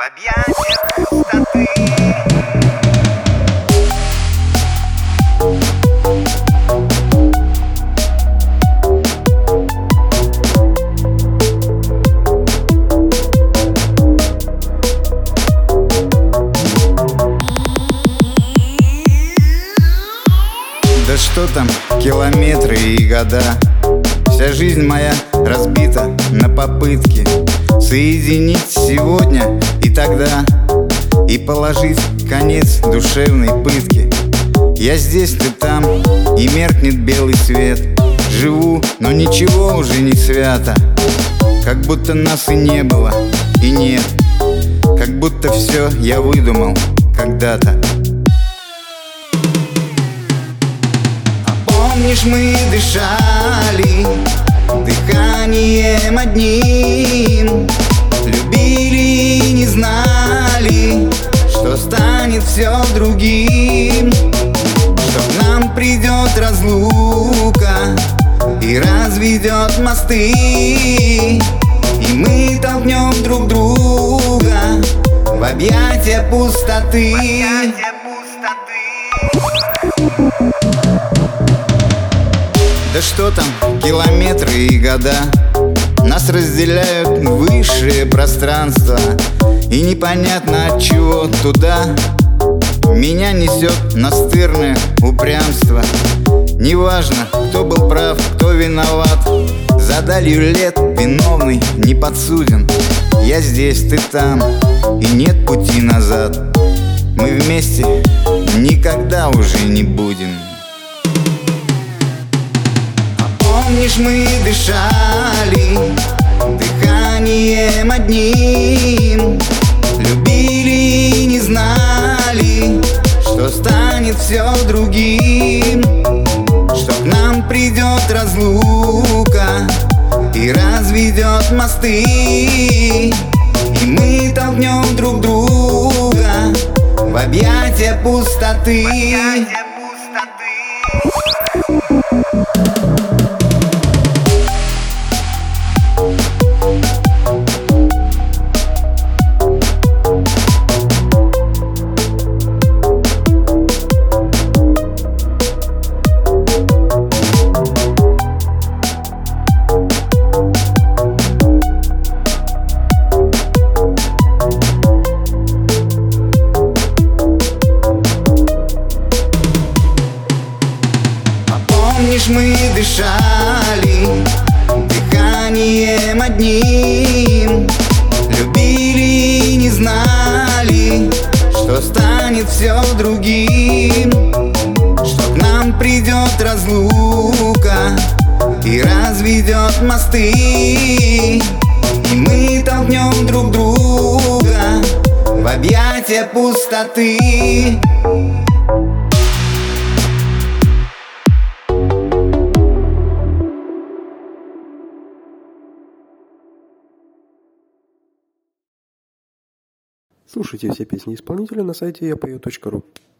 объятиях пустоты. Да что там, километры и года. Вся жизнь моя разбита на попытки соединить сегодня и тогда, и положить конец душевной пытке. Я здесь, ты там, и меркнет белый свет. Живу, но ничего уже не свято. Как будто нас и не было, и нет. Как будто все я выдумал когда-то. Помнишь, мы дышали дыханием одним, любили и не знали, что станет все другим, что к нам придет разлука и разведет мосты, и мы толкнем друг друга в объятия пустоты. Да что там, километры и года. Нас разделяют высшие пространства, и непонятно от чего туда меня несет настырное упрямство. Неважно, кто был прав, кто виноват. За далью лет виновный не подсуден. Я здесь, ты там, и нет пути назад. Мы вместе никогда уже не будем. Помнишь, мы дышали дыханием одним, любили и не знали, что станет все другим, что к нам придет разлука и разведет мосты, и мы толкнем друг друга в объятия пустоты. Помнишь, мы дышали дыханием одним, любили и не знали, что станет все другим, что к нам придет разлука и разведет мосты, и мы толкнем друг друга в объятия пустоты. Слушайте все песни исполнителя на сайте yapою.ru.